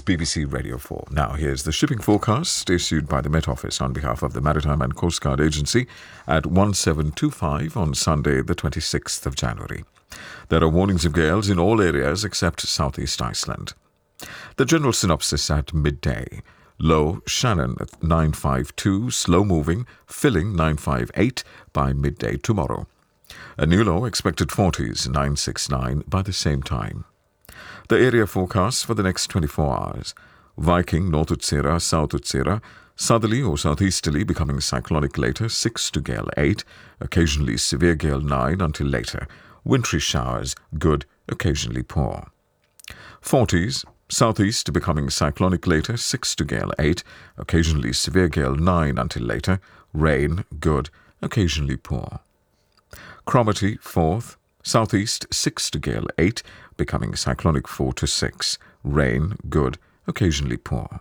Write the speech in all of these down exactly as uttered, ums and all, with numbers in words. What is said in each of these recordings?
is B B C Radio four. Now, here's the shipping forecast issued by the Met Office on behalf of the Maritime and Coast Guard Agency at one seven two five on Sunday, the twenty-sixth of January. There are warnings of gales in all areas except southeast Iceland. The general synopsis at midday. Low Shannon at nine five two, slow moving, filling nine five eight by midday tomorrow. A new low expected forties, nine six nine by the same time. The area forecast for the next twenty-four hours. Viking, North Utsira, South Utsira, southerly or southeasterly becoming cyclonic later, six to gale eight, occasionally severe gale nine until later. Wintry showers, good, occasionally poor. forties, southeast becoming cyclonic later, six to gale eight, occasionally severe gale nine until later. Rain, good, occasionally poor. Cromarty, fourth, southeast six to gale eight, becoming cyclonic four to six. Rain, good, occasionally poor.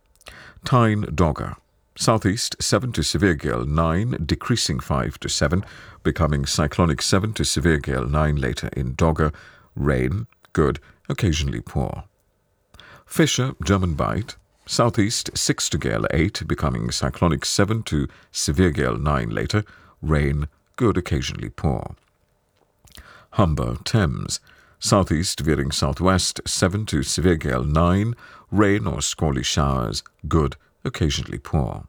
Tyne Dogger, southeast seven to severe gale nine, decreasing five to seven, becoming cyclonic seven to severe gale nine later in Dogger. Rain, good, occasionally poor. Fisher, German Bight, southeast six to gale eight, becoming cyclonic seven to severe gale nine later. Rain, good, occasionally poor. Humber, Thames, southeast veering southwest seven to severe gale nine, rain or squally showers, good, occasionally poor.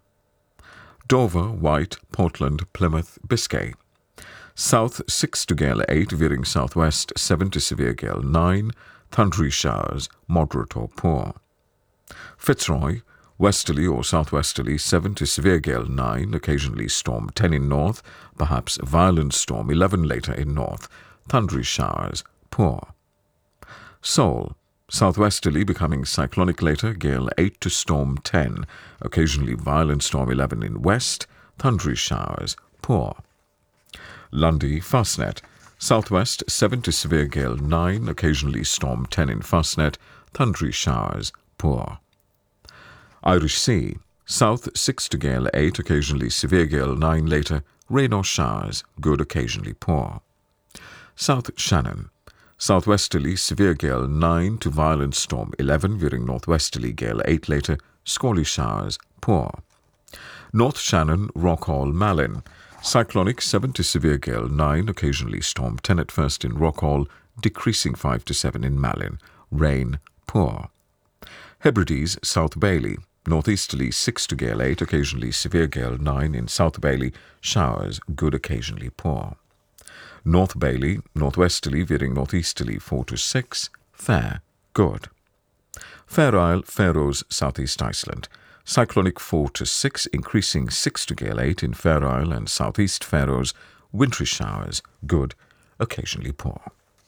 Dover, White, Portland, Plymouth, Biscay, south six to gale eight, veering southwest seven to severe gale nine, thundery showers, moderate or poor. Fitzroy, westerly or southwesterly seven to severe gale nine, occasionally storm ten in north, perhaps violent storm eleven later in north, thundery showers, poor. Seoul, southwesterly becoming cyclonic later, gale eight to storm ten, occasionally violent storm eleven in west, thundery showers, poor. Lundy, Fastnet, southwest seven to severe gale nine, occasionally storm ten in Fastnet, thundery showers, poor. Irish Sea, south six to gale eight, occasionally severe gale nine later, rain or showers, good, occasionally poor. South Shannon, southwesterly severe gale nine to violent storm eleven, veering northwesterly gale eight later, squally showers, poor. North Shannon, Rockhall, Malin, cyclonic seven to severe gale nine, occasionally storm ten at first in Rockhall, decreasing five to seven in Malin, rain, poor. Hebrides, South Bailey, northeasterly six to gale eight, occasionally severe gale nine in South Bailey, showers, good, occasionally poor. North Bailey, northwesterly veering northeasterly four to six, fair, good. Fair Isle, Faroes, southeast Iceland, cyclonic four to six, increasing six to gale eight in Fair Isle and southeast Faroes, wintry showers, good, occasionally poor.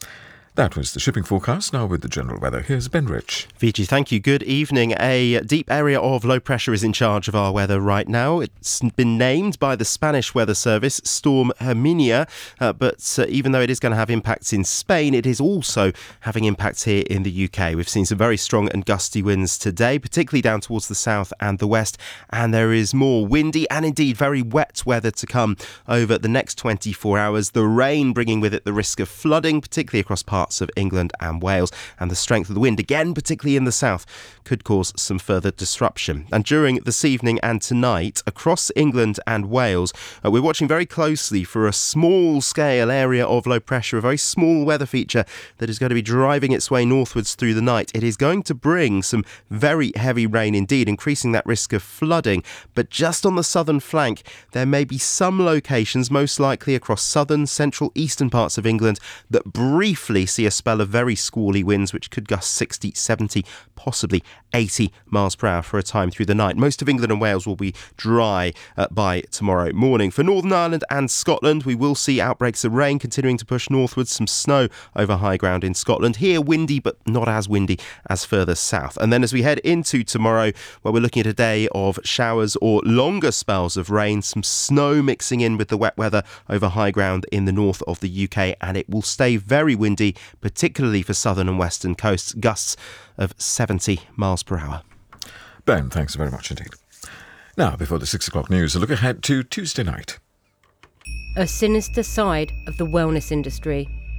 That was the shipping forecast. Now with the general weather, here's Ben Rich. Vijay, thank you. Good evening. A deep area of low pressure is in charge of our weather right now. It's been named by the Spanish Weather Service Storm Herminia, uh, but uh, even though it is going to have impacts in Spain, it is also having impacts here in the U K. We've seen some very strong and gusty winds today, particularly down towards the south and the west, and there is more windy and indeed very wet weather to come over the next twenty-four hours. The rain bringing with it the risk of flooding, particularly across parts of England and Wales, and the strength of the wind, again particularly in the south, could cause some further disruption. And during this evening and tonight, across England and Wales, uh, we're watching very closely for a small scale area of low pressure, a very small weather feature that is going to be driving its way northwards through the night. It is going to bring some very heavy rain indeed, increasing that risk of flooding. But just on the southern flank, there may be some locations, most likely across southern, central, eastern parts of England, that briefly see a spell of very squally winds which could gust sixty, seventy, possibly eighty miles per hour for a time through the night. Most of England and Wales will be dry uh, by tomorrow morning. For Northern Ireland and Scotland, we will see outbreaks of rain continuing to push northwards, some snow over high ground in Scotland. Here windy, but not as windy as further south. And then as we head into tomorrow, where we're looking at a day of showers or longer spells of rain, some snow mixing in with the wet weather over high ground in the north of the U K, and it will stay very windy, particularly for southern and western coasts, gusts of seventy miles per hour. Ben, thanks very much indeed. Now, before the six o'clock news, a look ahead to Tuesday night. A sinister side of the wellness industry.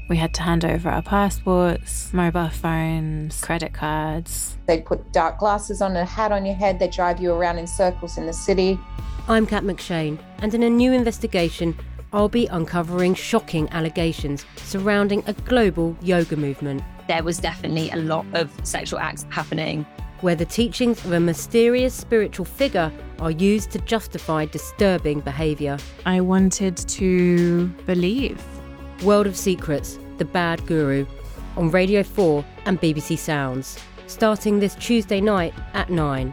We had to hand over our passports, mobile phones, credit cards. They put dark glasses on, a hat on your head, they drive you around in circles in the city. I'm Kat McShane, and in a new investigation, I'll be uncovering shocking allegations surrounding a global yoga movement. There was definitely a lot of sexual acts happening, where the teachings of a mysterious spiritual figure are used to justify disturbing behaviour. I wanted to believe. World of Secrets, The Bad Guru, on Radio four and B B C Sounds, starting this Tuesday night at nine.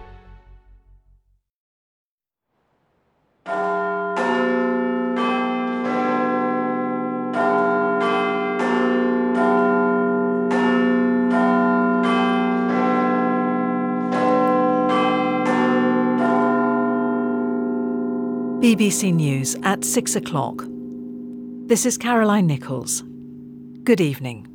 B B C News at six o'clock. This is Caroline Nichols. Good evening.